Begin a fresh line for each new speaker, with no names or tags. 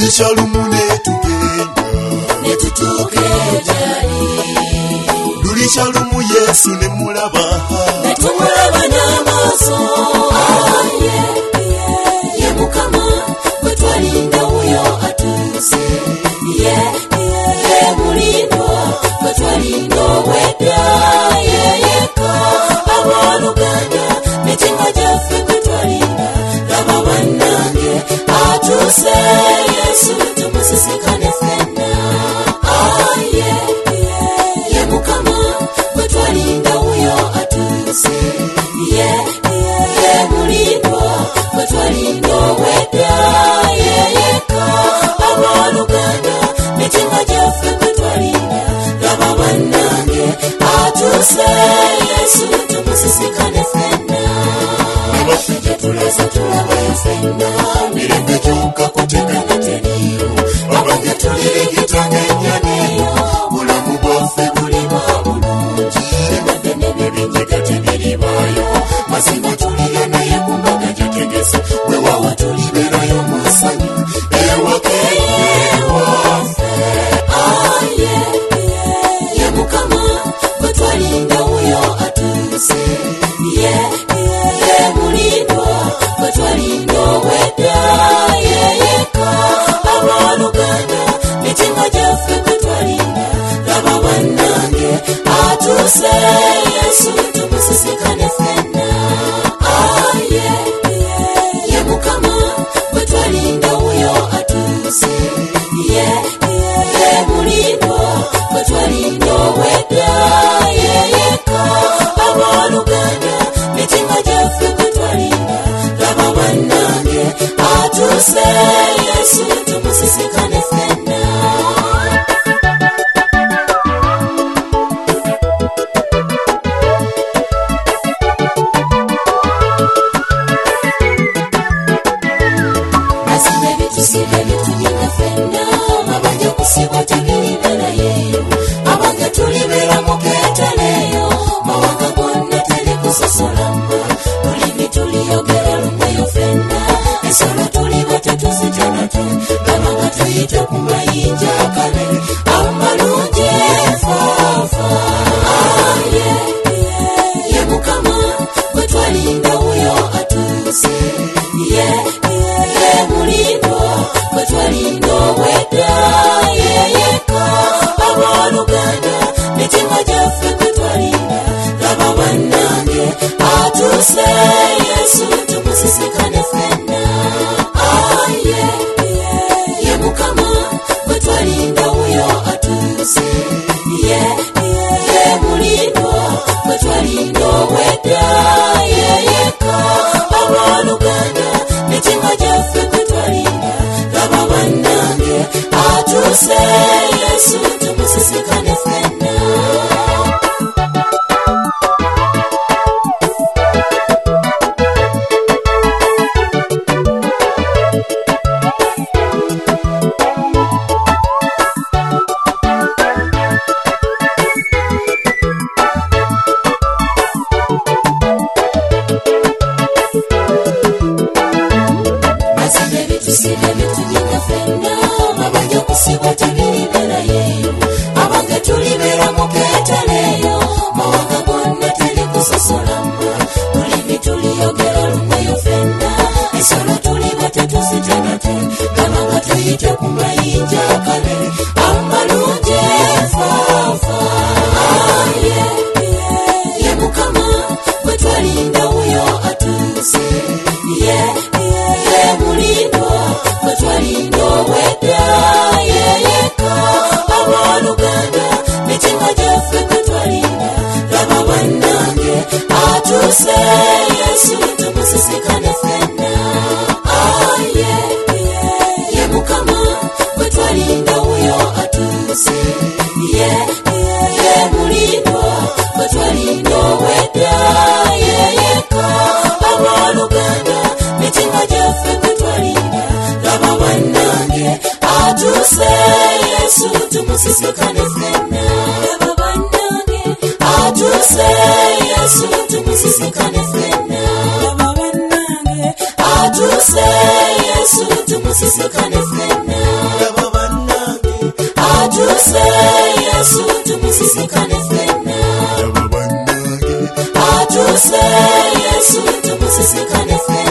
lulisha lumune tugenda
netutukejali
lulisha lumu Yesu ne mulaba
netumulaba n'amaaso ye Mukama gwe twalinda wuyo atuuse ye mulindwa gwe twalinda owedda yeka abooluganda mitima gyaffe gwe twalinda laba bannange atuuse Yesu tumusisikane ffenna ye Mukama gwe twalinda wuyo atuuse ye mulindwa gwe twalinda owedda yeka abooluganda mitima gyaffe gwe twalinda laba bannange atuuse Yesu tumusisikane ffenna abaffe gye tulaza tulabayo ffenna mirembe gyokka kutegana teriyo abange tulirigita ng'ennyaniyo bulamu bwaffe buliba bulungi ebadde n'ebyenjega tebiribaayo mazima tuliyo naye ku mbaga gyategese wewawa tulibeerayo mu ssanyu ewaffe ye Mukama gwe twalinda wuyo atuuse ye mulindwa gwe twalinda owedda yeka abooluganda mitima gyaffe gwe twalinda laba bannange atuuse Yesu tumusisikane ffenna ye Mukama gwe twalinda wuyo atuuse ye mulindwa gwe twalinda owedda yeka abooluganda mitima gyaffe gwe twalinda laba bannange atuuse Yesu tumusisikane ffenna mazima ebitusiba bitunyinga ffenna mabanja kusibwa tebirina nayeyo abange tulibeera mu keetaleeyo mawanga gonna telikusosolamba bulimi tuliyogera lumweyo ffenna ensolo tuliba tetuzitya nate ngabanga tuyita ku mayinja akale amalungi faafa ye Mukama gwe twalinda wuyo atuuse ye mulindwa gwe twalinda owedda yeka abooluganda mitima gyaffe gwe twalinda laba bannange atuuse Yesu tumusisikane ffenna ye Mukama gwe twalinda wuyo atuuse ye mulindwa gwe twalinda owedda yeka abooluganda mitima gyaffe gwe twalinda laba bannange atuuse Yesu tumusisikane ffenna mazima ebitusiba bitunyinga ffenna mabanja kusibwa tebirina nayeyo abange tulibeera mu keetaleeyo mawanga gonna telikusosolamba bulimi tuliyogera lumweyo ffenna ensolo tuliba tetuzitya nate ngabanga tuyita ku mayinja akale amalungi faafa ye Mukama gwe twalinda wuyo atuuse ye mulindwa gwe twalinda owedda yeka abooluganda mitima gyaffe gwe twalinda laba bannange atuuse Yesu tumusisikane ffenna ye Mukama gwe twalinda wuyo atuuse ye mulindwa gwe twalinda owedda yeka abooluganda mitima gyaffe gwe twalinda laba bannange atuuse Yesu tumusisikane ffenna laba bannange atuuse Yesu tumusisikane ffenna laba bannange atuuse Yesu tumusisikane ffenna tusisikane ffenna
laba bannange
atuse Yesu tumusisikane ffenna